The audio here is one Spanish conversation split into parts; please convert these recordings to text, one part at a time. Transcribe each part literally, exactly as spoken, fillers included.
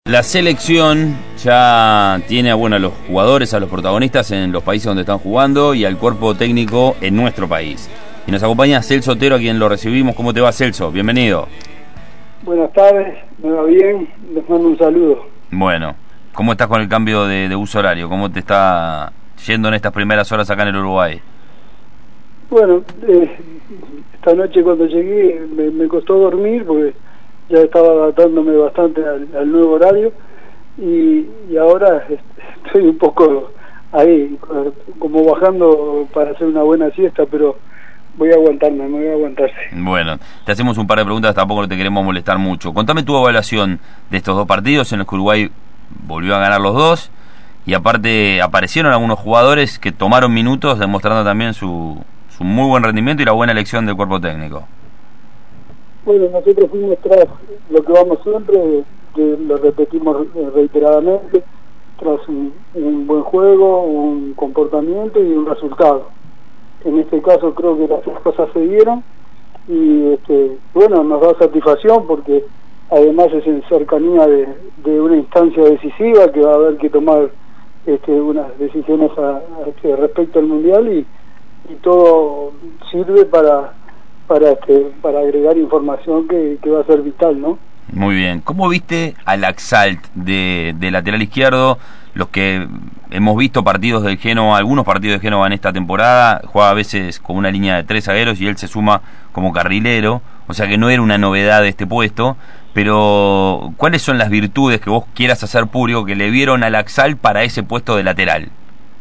La selección ya tiene bueno, a los jugadores, a los protagonistas en los países donde están jugando y al cuerpo técnico en nuestro país. Y nos acompaña Celso Otero, a quien lo recibimos. ¿Cómo te va, Celso? Bienvenido. Buenas tardes, me va bien, les mando un saludo. Bueno, ¿cómo estás con el cambio de, de uso horario? ¿Cómo te está yendo en estas primeras horas acá en el Uruguay? Bueno, eh, esta noche cuando llegué me, me costó dormir porque ya estaba adaptándome bastante al, al nuevo horario y, y ahora estoy un poco ahí, como bajando para hacer una buena siesta, pero voy a aguantarme, me voy a aguantarse. Bueno, te hacemos un par de preguntas, tampoco te queremos molestar mucho. Contame tu evaluación de estos dos partidos en los que Uruguay volvió a ganar los dos y aparte aparecieron algunos jugadores que tomaron minutos demostrando también su, su muy buen rendimiento y la buena elección del cuerpo técnico. Bueno, nosotros fuimos tras lo que vamos siempre, que lo repetimos reiteradamente, tras un, un buen juego, un comportamiento y un resultado. En este caso creo que las cosas se dieron y este, bueno, nos da satisfacción porque además es en cercanía de, de una instancia decisiva que va a haber que tomar este, unas decisiones a, a, este, respecto al Mundial y, y todo sirve para para este, para agregar información que, que va a ser vital, ¿no? Muy bien. ¿Cómo viste al Laxalt de, de lateral izquierdo? Los que hemos visto partidos del Génova, algunos partidos de Génova en esta temporada, juega a veces con una línea de tres zagueros y él se suma como carrilero, o sea que no era una novedad de este puesto, pero ¿cuáles son las virtudes que vos quieras hacer público que le vieron al Laxalt para ese puesto de lateral?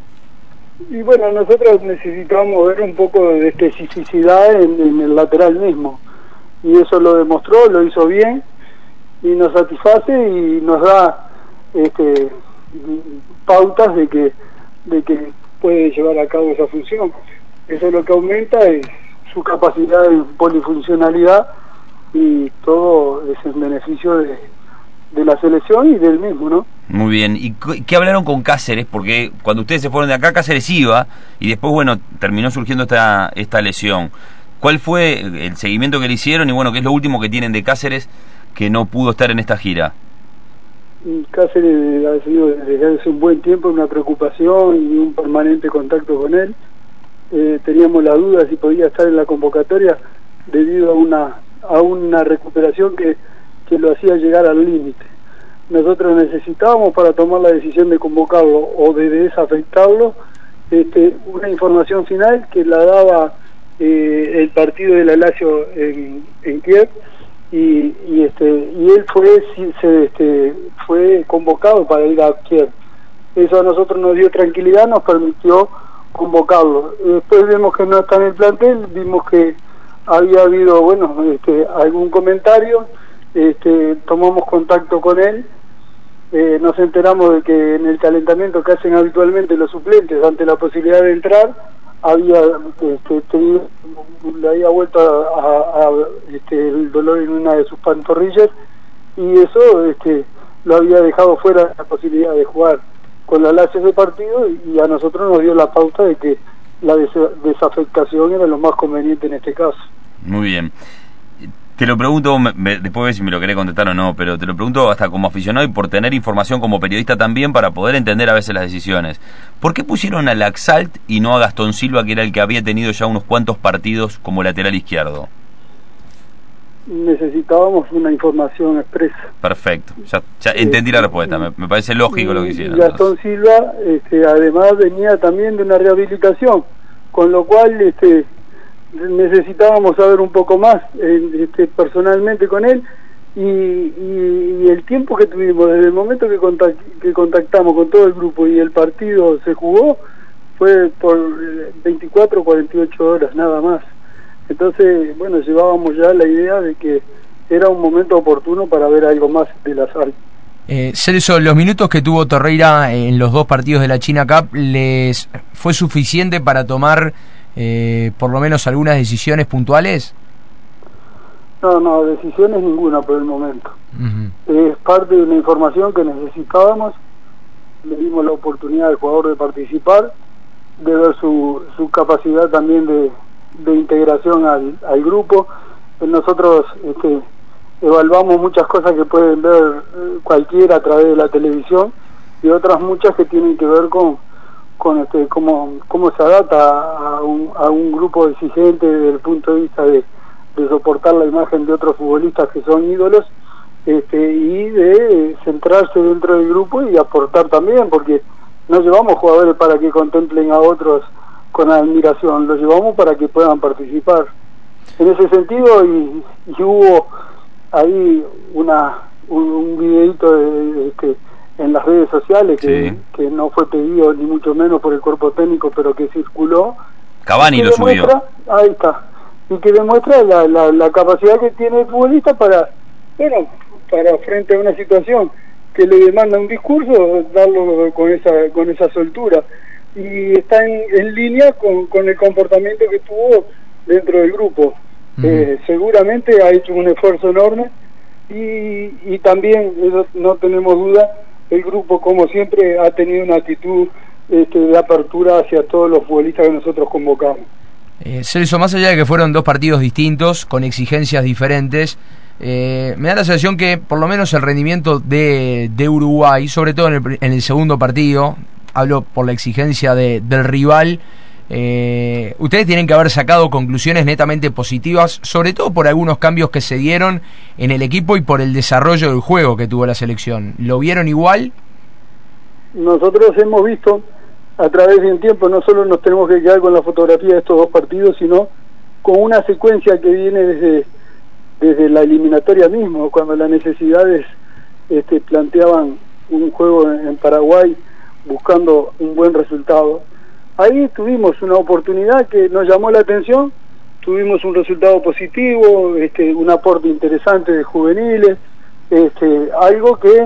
Y bueno, nosotros necesitamos ver un poco de especificidad en, en el lateral mismo, y eso lo demostró, lo hizo bien, y nos satisface y nos da este, pautas de que de que puede llevar a cabo esa función. Eso es lo que aumenta es su capacidad de polifuncionalidad y todo es en beneficio de, de la selección y del mismo, ¿no? Muy bien. ¿Y qué hablaron con Cáceres? Porque cuando ustedes se fueron de acá, Cáceres iba y después, bueno, terminó surgiendo esta esta lesión. ¿Cuál fue el seguimiento que le hicieron y, bueno, qué es lo último que tienen de Cáceres que no pudo estar en esta gira? Cáceres ha sido desde hace un buen tiempo una preocupación y un permanente contacto con él. Eh, teníamos la duda si podía estar en la convocatoria debido a una a una recuperación que, que lo hacía llegar al límite. Nosotros necesitábamos para tomar la decisión de convocarlo o de desafectarlo este, una información final que la daba eh, el partido de la Lazio en, en Kiev y, y este y él fue se, este, fue convocado para ir a Kiev. Eso a nosotros nos dio tranquilidad, nos permitió convocarlo. Después vimos que no está en el plantel, vimos que había habido bueno este, algún comentario, este, tomamos contacto con él. Eh, nos enteramos de que en el calentamiento que hacen habitualmente los suplentes ante la posibilidad de entrar había este, tenido, le había vuelto a, a, a este, el dolor en una de sus pantorrillas y eso este, lo había dejado fuera de la posibilidad de jugar con la Lazio de partido y a nosotros nos dio la pauta de que la des desafectación era lo más conveniente en este caso. Muy bien. Te lo pregunto, me, me, después ves si me lo querés contestar o no, pero te lo pregunto hasta como aficionado y por tener información como periodista también para poder entender a veces las decisiones. ¿Por qué pusieron a Laxalt y no a Gastón Silva, que era el que había tenido ya unos cuantos partidos como lateral izquierdo? Necesitábamos una información expresa. Perfecto, ya, ya entendí la respuesta, me, me parece lógico lo que hicieron. Gastón Silva este, además venía también de una rehabilitación, con lo cual este necesitábamos saber un poco más este, personalmente con él y, y, y el tiempo que tuvimos desde el momento que, contact, que contactamos con todo el grupo y el partido se jugó fue por veinticuatro o cuarenta y ocho horas nada más. Entonces bueno, llevábamos ya la idea de que era un momento oportuno para ver algo más de la sal. Eh, Celso, los minutos que tuvo Torreira en los dos partidos de la China Cup, ¿les fue suficiente para tomar Eh, por lo menos algunas decisiones puntuales? No, no, decisiones ninguna por el momento. Uh-huh. Es parte de una información que necesitábamos, le dimos la oportunidad al jugador de participar, de ver su, su capacidad también de, de integración al, al grupo. Nosotros este, evaluamos muchas cosas que pueden ver cualquiera a través de la televisión y otras muchas que tienen que ver con con este cómo cómo se adapta a un, a un grupo exigente desde el punto de vista de, de soportar la imagen de otros futbolistas que son ídolos, este y de centrarse dentro del grupo y aportar también, porque no llevamos jugadores para que contemplen a otros con admiración, los llevamos para que puedan participar. En ese sentido, y, y hubo ahí una un, un videíto de, de, de, en las redes sociales que, sí. que no fue pedido ni mucho menos por el cuerpo técnico, pero que circuló. Cavani lo subió. Ahí está. Y que demuestra la, la, la capacidad que tiene el futbolista para, bueno, para frente a una situación que le demanda un discurso, darlo con esa con esa soltura. Y está en, en línea con, con el comportamiento que tuvo dentro del grupo. Uh-huh. eh, seguramente ha hecho un esfuerzo enorme y, y también, no, no tenemos duda, el grupo como siempre ha tenido una actitud este, de apertura hacia todos los futbolistas que nosotros convocamos. Eh, Celso, más allá de que fueron dos partidos distintos, con exigencias diferentes, eh, me da la sensación que por lo menos el rendimiento de, de Uruguay, sobre todo en el, en el segundo partido, hablo por la exigencia de, del rival, eh, ustedes tienen que haber sacado conclusiones netamente positivas, sobre todo por algunos cambios que se dieron en el equipo y por el desarrollo del juego que tuvo la selección. ¿Lo vieron igual? Nosotros hemos visto a través de un tiempo, no solo nos tenemos que quedar con la fotografía de estos dos partidos, sino con una secuencia que viene desde, desde la eliminatoria mismo, cuando las necesidades este, planteaban un juego en, en Paraguay buscando un buen resultado. Ahí tuvimos una oportunidad que nos llamó la atención, tuvimos un resultado positivo, este, un aporte interesante de juveniles, este, algo que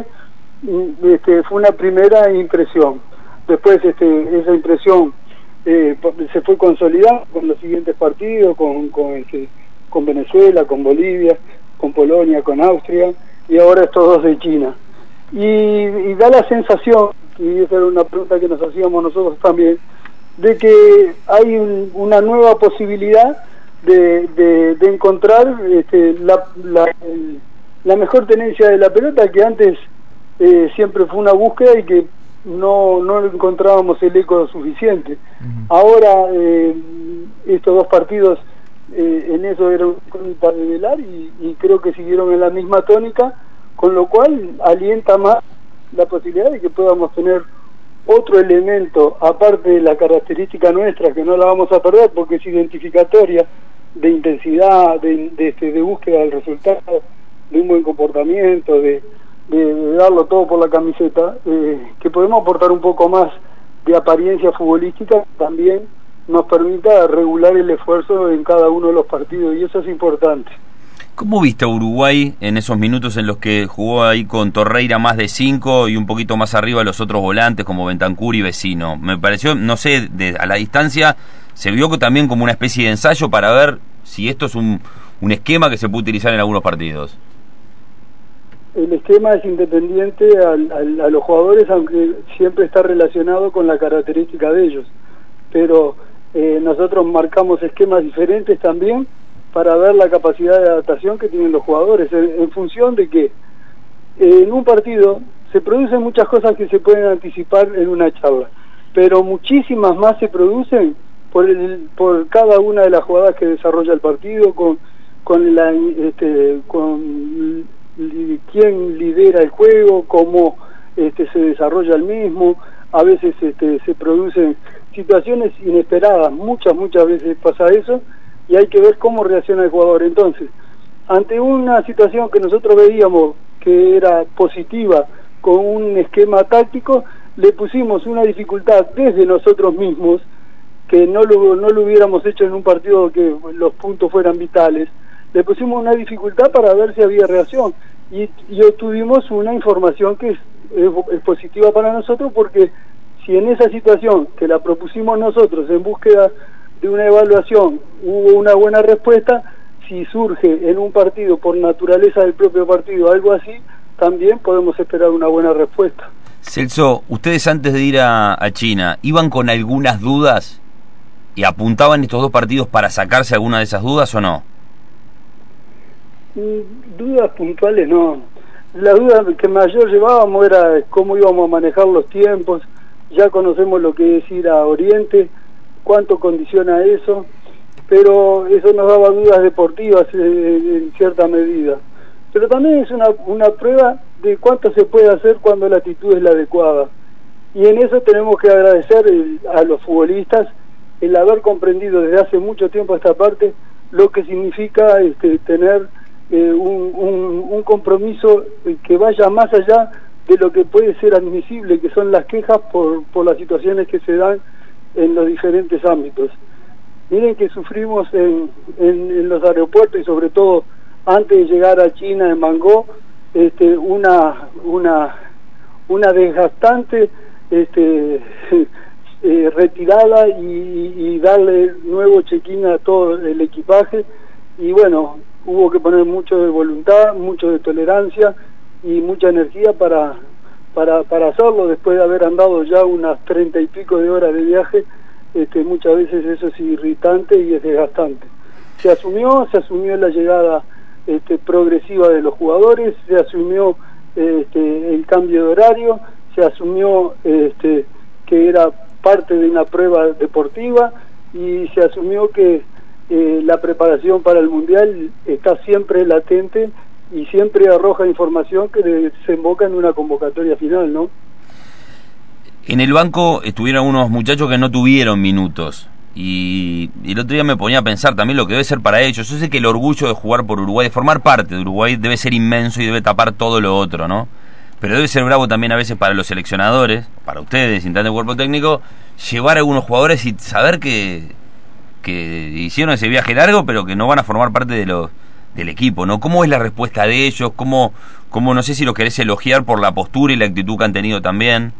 este, fue una primera impresión. Después este, esa impresión eh, se fue consolidando con los siguientes partidos, con, con, este, con Venezuela, con Bolivia, con Polonia, con Austria y ahora estos dos de China. Y, y da la sensación, y esa era una pregunta que nos hacíamos nosotros también, de que hay un, una nueva posibilidad de, de, de encontrar este, la, la, el, la mejor tenencia de la pelota, que antes eh, siempre fue una búsqueda y que no, no encontrábamos el eco suficiente. Uh-huh. Ahora eh, estos dos partidos eh, en eso era un para revelar y, y creo que siguieron en la misma tónica, con lo cual alienta más la posibilidad de que podamos tener otro elemento, aparte de la característica nuestra, que no la vamos a perder porque es identificatoria, de intensidad, de, de, de, de búsqueda del resultado, de un buen comportamiento, de, de, de darlo todo por la camiseta, eh, que podemos aportar un poco más de apariencia futbolística, también nos permita regular el esfuerzo en cada uno de los partidos, y eso es importante. ¿Cómo viste a Uruguay en esos minutos en los que jugó ahí con Torreira más de cinco y un poquito más arriba los otros volantes como Bentancur y Vecino? Me pareció, no sé, de, a la distancia se vio también como una especie de ensayo para ver si esto es un, un esquema que se puede utilizar en algunos partidos. El esquema es independiente al, al, a los jugadores, aunque siempre está relacionado con la característica de ellos. Pero eh, nosotros marcamos esquemas diferentes también para ver la capacidad de adaptación que tienen los jugadores, en, en función de que eh, en un partido se producen muchas cosas que se pueden anticipar en una charla, pero muchísimas más se producen por el, por cada una de las jugadas que desarrolla el partido, con con la este, con li, quién lidera el juego, cómo este, se desarrolla el mismo. A veces este, se producen situaciones inesperadas, muchas muchas veces pasa eso, y hay que ver cómo reacciona el jugador. Entonces, ante una situación que nosotros veíamos que era positiva, con un esquema táctico, le pusimos una dificultad desde nosotros mismos, que no lo, no lo hubiéramos hecho en un partido que los puntos fueran vitales. Le pusimos una dificultad para ver si había reacción, y, y obtuvimos una información que es, es, es positiva para nosotros, porque si en esa situación que la propusimos nosotros en búsqueda de una evaluación hubo una buena respuesta, si surge en un partido por naturaleza del propio partido algo así, también podemos esperar una buena respuesta. Celso, ustedes antes de ir a, a China, ¿iban con algunas dudas y apuntaban estos dos partidos para sacarse alguna de esas dudas o no? Mm, Dudas puntuales no. La duda que mayor llevábamos era cómo íbamos a manejar los tiempos. Ya conocemos lo que es ir a Oriente, cuánto condiciona eso, pero eso nos daba dudas deportivas eh, en cierta medida. Pero también es una, una prueba de cuánto se puede hacer cuando la actitud es la adecuada. Y en eso tenemos que agradecer el, a los futbolistas el haber comprendido desde hace mucho tiempo esta parte lo que significa este, tener eh, un, un, un compromiso que vaya más allá de lo que puede ser admisible, que son las quejas por, por las situaciones que se dan en los diferentes ámbitos. Miren que sufrimos en, en, en los aeropuertos y sobre todo antes de llegar a China, en Bangkok, este, una, una, una desgastante este, eh, retirada y, y darle nuevo check-in a todo el equipaje, y bueno, hubo que poner mucho de voluntad, mucho de tolerancia y mucha energía para, para, para hacerlo después de haber andado ya unas treinta y pico de horas de viaje. Este, muchas veces eso es irritante y es desgastante. Se asumió, se asumió la llegada este, progresiva de los jugadores, se asumió este, el cambio de horario, se asumió este, que era parte de una prueba deportiva y se asumió que eh, la preparación para el Mundial está siempre latente y siempre arroja información que desemboca en una convocatoria final, ¿no? En el banco estuvieron unos muchachos que no tuvieron minutos y, y el otro día me ponía a pensar también lo que debe ser para ellos. Yo sé que el orgullo de jugar por Uruguay, de formar parte de Uruguay, debe ser inmenso y debe tapar todo lo otro, ¿no? Pero debe ser bravo también a veces para los seleccionadores, para ustedes, integrantes del cuerpo técnico, llevar a algunos jugadores y saber que, que hicieron ese viaje largo, pero que no van a formar parte de los del equipo, ¿no? ¿Cómo es la respuesta de ellos? ¿Cómo, cómo no sé si los querés elogiar por la postura y la actitud que han tenido también?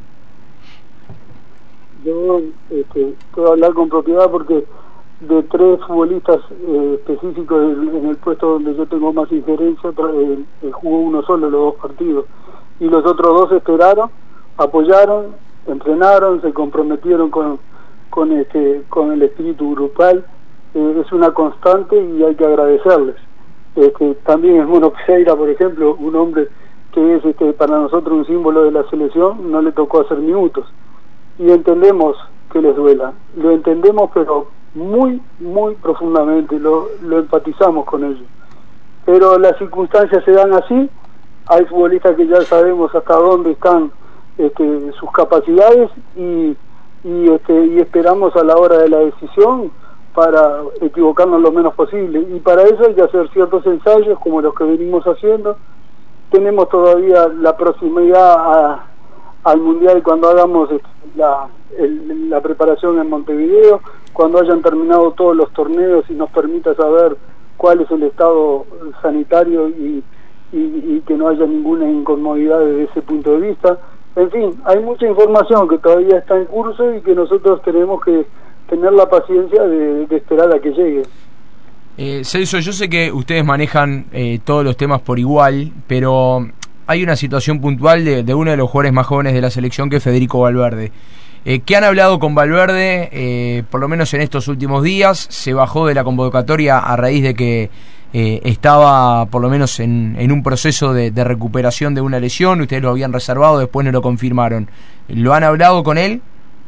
Yo este, puedo hablar con propiedad porque de tres futbolistas eh, específicos en, en el puesto donde yo tengo más injerencia, eh, eh, jugó uno solo los dos partidos, y los otros dos esperaron, apoyaron, entrenaron, se comprometieron con, con, este, con el espíritu grupal. Eh, es una constante y hay que agradecerles. Este, también es Mono Pereira, por ejemplo, un hombre que es este, para nosotros un símbolo de la selección, no le tocó hacer minutos. Y entendemos que les duela, lo entendemos pero muy, muy profundamente, lo, lo empatizamos con ellos. Pero las circunstancias se dan así, hay futbolistas que ya sabemos hasta dónde están este, sus capacidades y, y, este, y esperamos a la hora de la decisión para equivocarnos lo menos posible, y para eso hay que hacer ciertos ensayos como los que venimos haciendo. Tenemos todavía la proximidad a, al Mundial cuando hagamos la, el, la preparación en Montevideo, cuando hayan terminado todos los torneos y nos permita saber cuál es el estado sanitario y, y, y que no haya ninguna incomodidad desde ese punto de vista. En fin, hay mucha información que todavía está en curso y que nosotros tenemos que tener la paciencia de, de esperar a que llegue. Eh, Celso, yo sé que ustedes manejan eh, todos los temas por igual, pero hay una situación puntual de, de uno de los jugadores más jóvenes de la selección, que es Federico Valverde. Eh, ¿Qué han hablado con Valverde, eh, por lo menos en estos últimos días? Se bajó de la convocatoria a raíz de que eh, estaba por lo menos en, en un proceso de, de recuperación de una lesión. Ustedes lo habían reservado, después no lo confirmaron. ¿Lo han hablado con él?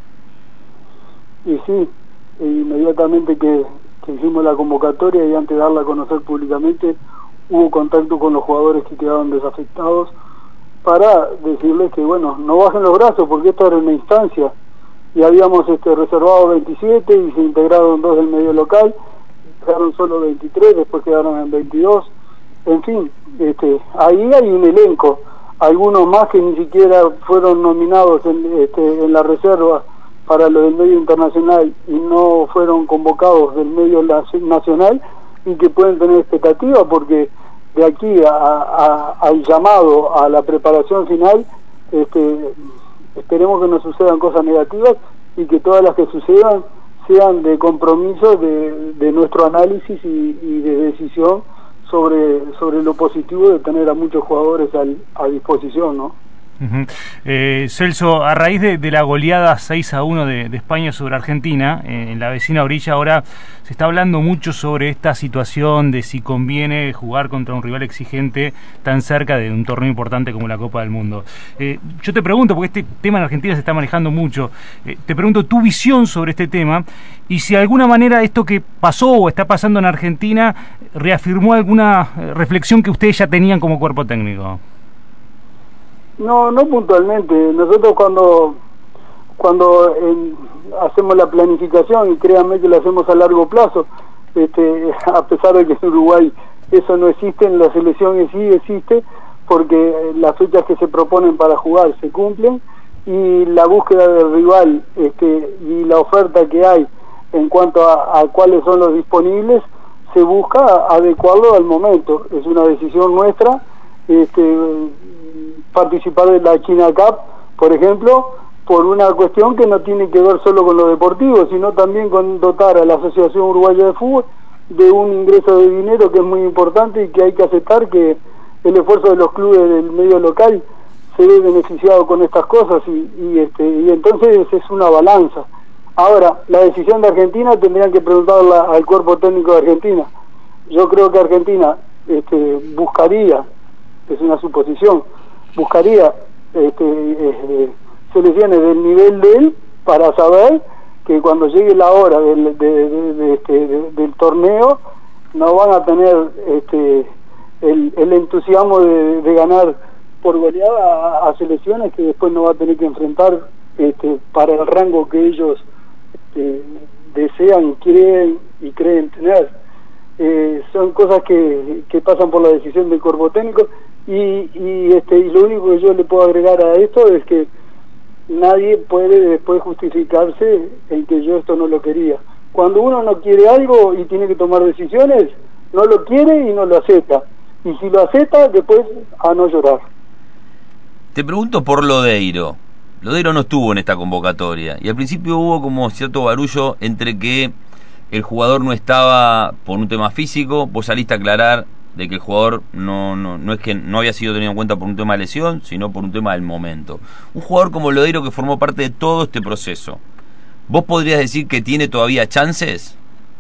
Y sí, inmediatamente que, que hicimos la convocatoria y antes de darla a conocer públicamente, hubo contacto con los jugadores que quedaron desafectados para decirles que, bueno, no bajen los brazos porque esto era una instancia, y habíamos este, reservado veintisiete y se integraron dos del medio local, quedaron solo veintitrés, después quedaron en veintidós. En fin, este, ahí hay un elenco, algunos más que ni siquiera fueron nominados en, este, en la reserva para lo del medio internacional y no fueron convocados del medio nacional, y que pueden tener expectativa porque de aquí a, a, al llamado a la preparación final, este, esperemos que no sucedan cosas negativas y que todas las que sucedan sean de compromiso de, de nuestro análisis y, y de decisión sobre, sobre lo positivo de tener a muchos jugadores al, a disposición, ¿no? Uh-huh. eh, Celso, a raíz de, de la goleada seis a uno de, de España sobre Argentina, eh, en la vecina orilla, ahora se está hablando mucho sobre esta situación de si conviene jugar contra un rival exigente tan cerca de un torneo importante como la Copa del Mundo. Eh, yo te pregunto, porque este tema en Argentina se está manejando mucho, eh, te pregunto tu visión sobre este tema y si de alguna manera esto que pasó o está pasando en Argentina reafirmó alguna reflexión que ustedes ya tenían como cuerpo técnico. No, no puntualmente. Nosotros cuando cuando eh, hacemos la planificación, y créanme que la hacemos a largo plazo, este, a pesar de que en Uruguay eso no existe, en la selección sí existe, porque las fechas que se proponen para jugar se cumplen, y la búsqueda del rival este, y la oferta que hay en cuanto a, a cuáles son los disponibles, se busca adecuarlo al momento. Es una decisión nuestra. Este, participar de la China Cup, por ejemplo, por una cuestión que no tiene que ver solo con lo deportivo, sino también con dotar a la Asociación Uruguaya de Fútbol de un ingreso de dinero que es muy importante y que hay que aceptar que el esfuerzo de los clubes del medio local se ve beneficiado con estas cosas y, y, este, y entonces es una balanza. Ahora, la decisión de Argentina tendrían que preguntarla al cuerpo técnico de Argentina. Yo creo que Argentina este, buscaría, es una suposición, buscaría este, eh, selecciones del nivel de él para saber que cuando llegue la hora del, de, de, de, este, de, del torneo no van a tener este, el, el entusiasmo de, de ganar por goleada a, a selecciones que después no va a tener que enfrentar este, para el rango que ellos este, desean, quieren y creen tener. Eh, son cosas que, que pasan por la decisión del cuerpo técnico y, y, este, y lo único que yo le puedo agregar a esto es que nadie puede después justificarse en que yo esto no lo quería. Cuando uno no quiere algo y tiene que tomar decisiones, no lo quiere y no lo acepta, y si lo acepta, después a no llorar. Te pregunto por Lodeiro. Lodeiro no estuvo en esta convocatoria y al principio hubo como cierto barullo entre que el jugador no estaba por un tema físico. Vos saliste a aclarar de que el jugador no, no, no es que no había sido tenido en cuenta por un tema de lesión, sino por un tema del momento. Un jugador como Lodeiro que formó parte de todo este proceso, ¿vos podrías decir que tiene todavía chances?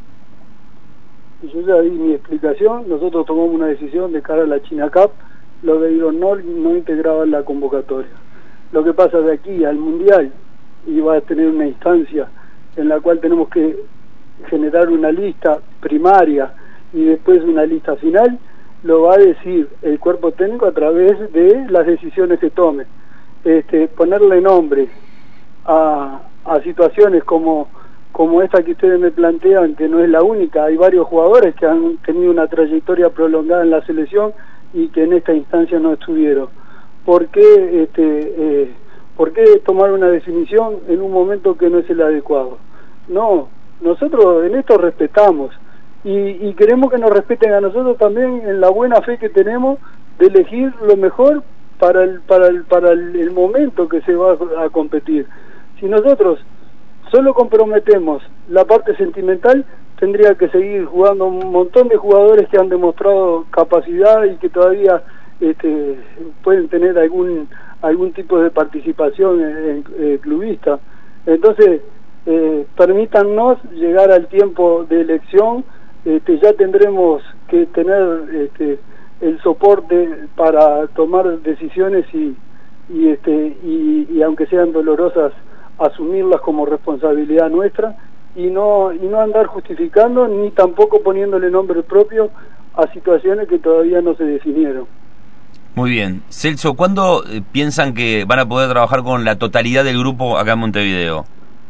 Yo ya di mi explicación. Nosotros tomamos una decisión de cara a la China Cup. Lodeiro no, no integraba en la convocatoria. Lo que pasa de aquí al Mundial, y va a tener una instancia en la cual tenemos que generar una lista primaria y después una lista final, lo va a decir el cuerpo técnico a través de las decisiones que tome. Este, ponerle nombre a, a situaciones como, como esta que ustedes me plantean, que no es la única. Hay varios jugadores que han tenido una trayectoria prolongada en la selección y que en esta instancia no estuvieron. ¿Por qué, este, eh, ¿por qué tomar una definición en un momento que no es el adecuado? No, nosotros en esto respetamos y, y queremos que nos respeten a nosotros también en la buena fe que tenemos de elegir lo mejor para el, para el, para el, el momento que se va a competir. Si nosotros solo comprometemos la parte sentimental, tendría que seguir jugando un montón de jugadores que han demostrado capacidad y que todavía este, pueden tener algún algún tipo de participación en, en, en clubista. Entonces eh, permítannos llegar al tiempo de elección. Este, ya tendremos que tener este, el soporte para tomar decisiones y y, este, y y aunque sean dolorosas, asumirlas como responsabilidad nuestra y no y no andar justificando ni tampoco poniéndole nombre propio a situaciones que todavía no se definieron. Muy bien. Celso, ¿cuándo eh, piensan que van a poder trabajar con la totalidad del grupo acá en Montevideo?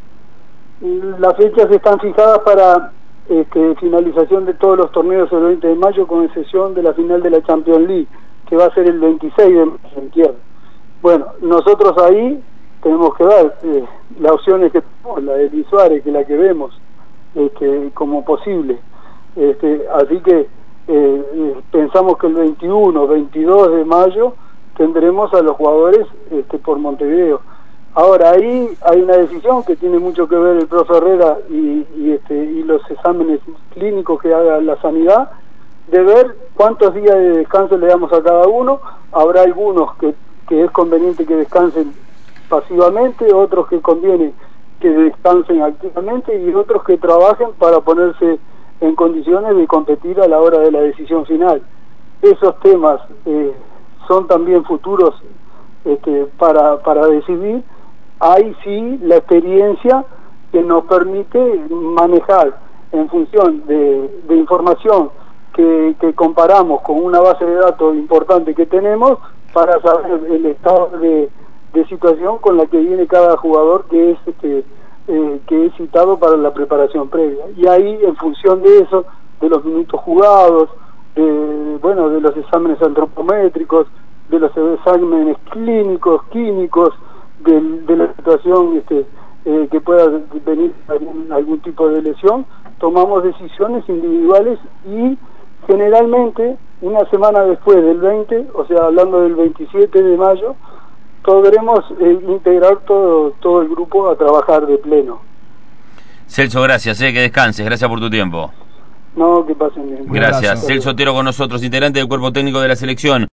Las fechas están fijadas para este, finalización de todos los torneos el veinte de mayo, con excepción de la final de la Champions League, que va a ser el veintiséis de mayo en Kiev. Bueno, nosotros ahí tenemos que ver eh, las opciones que tenemos, la de Luis Suárez, que es la que vemos este, como posible. Este, así que eh, eh, pensamos que el veintiuno, veintidós de mayo tendremos a los jugadores este, por Montevideo. Ahora ahí hay una decisión que tiene mucho que ver el profe Herrera y, y, este, y los exámenes clínicos que haga la sanidad, de ver cuántos días de descanso le damos a cada uno. Habrá algunos que que es conveniente que descansen pasivamente, otros que conviene que descansen activamente y otros que trabajen para ponerse en condiciones de competir a la hora de la decisión final. Esos temas eh, son también futuros este, para, para decidir. Hay sí la experiencia que nos permite manejar en función de, de información que, que comparamos con una base de datos importante que tenemos para saber el estado de, de situación con la que viene cada jugador que es este, eh, que es citado para la preparación previa. Y ahí, en función de eso, de los minutos jugados, de, bueno, de los exámenes antropométricos, de los exámenes clínicos, químicos, de, de la situación este, eh, que pueda venir algún, algún tipo de lesión, tomamos decisiones individuales y generalmente una semana después del veinte, o sea, hablando del veintisiete de mayo, podremos eh, integrar todo, todo el grupo a trabajar de pleno. Celso, gracias, eh, que descanses, gracias por tu tiempo. No, que pasen bien. Gracias. Celso Otero con nosotros, integrante del cuerpo técnico de la selección.